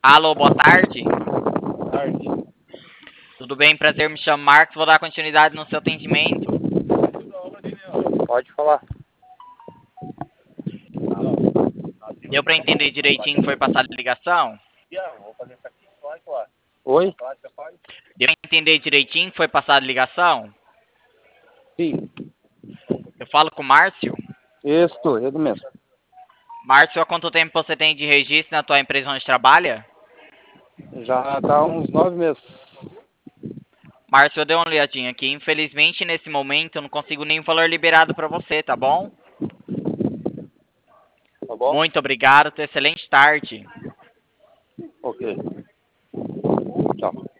Alô, boa tarde. Tarde. Tudo bem? Prazer, me chamo Marcos. Vou dar continuidade no seu atendimento. Pode falar. Deu para entender direitinho que foi passada a ligação? Oi? Deu para entender direitinho que foi passada a ligação? Sim. Eu falo com o Márcio. Isso, ele mesmo. Márcio, há quanto tempo você tem de registro na tua empresa onde trabalha? Já dá uns 9 meses. Márcio, eu dei uma olhadinha aqui. Infelizmente, nesse momento, eu não consigo nenhum valor liberado para você, tá bom? Tá bom? Muito obrigado. Tenha excelente tarde. Ok. Tchau.